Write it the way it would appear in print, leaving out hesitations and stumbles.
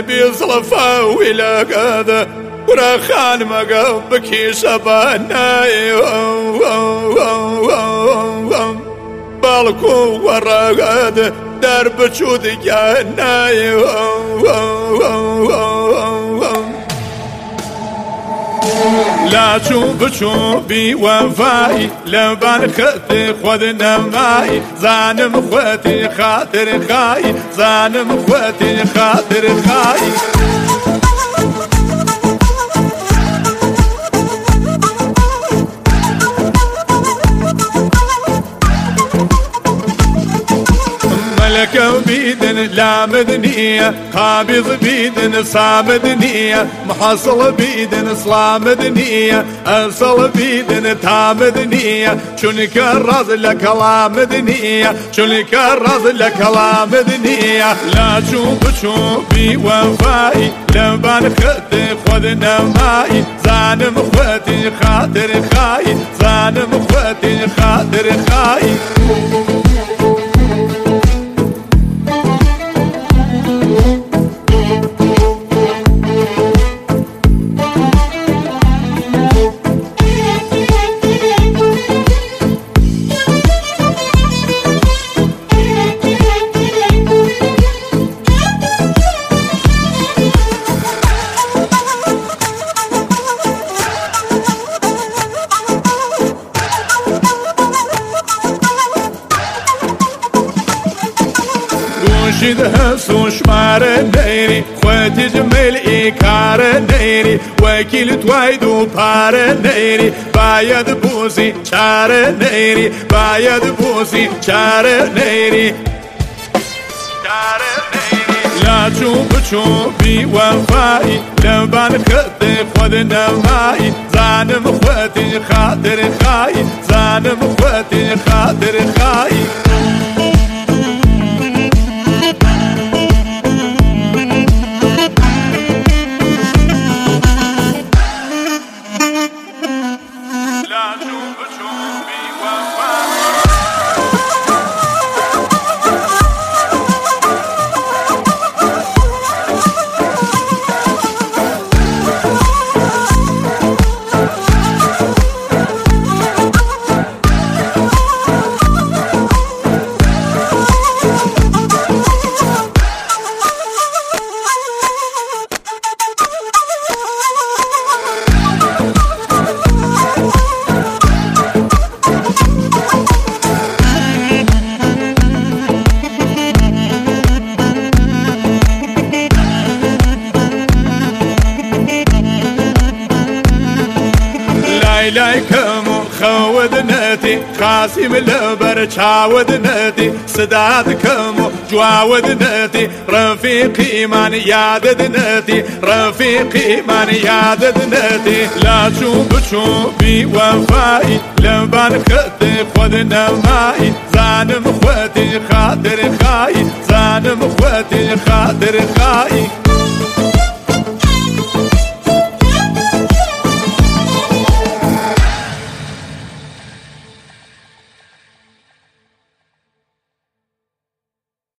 بيصلفه ولا قذا ورخان مقبك شباناي بالكو ورقد درب شود جناي لا شوفي وفاي لبان خطي خذنا ماي زانم خوتي خاطر خاي زانم خوتي خاطر خاي ملك بيدن لا مدنية قابض بيدن صامدنية محصل بيدن صلامدنية أصل بيدن تامدنية شون كرز لك لا مدنية شون كرز لك لا مدنية لا شوفي وفاي لبان خطي خذنا ماي زانم خوتي خاطر خاي زانم خوتي خاطر خاي شده سوش مار نيري خوتي جميل إيكار نيري وكيل تويدو بار نيري بايد بوسي شار نيري بايد بوسي شار نيري لا شوفي وفاي لبان خطي خذنا ماي زانم خوتي خاطر خاي زانم خوتي خاطر خاي لايكم خودنتي خاسم البر شاودنتي صدادكم جواودنتي رفيقي من ياددنتي رفيقي من ياددنتي لا شوفي وفاي لبان خطي خذنا ماي زانم خوتي خاطر خاي زانم خوتي خاطر خاي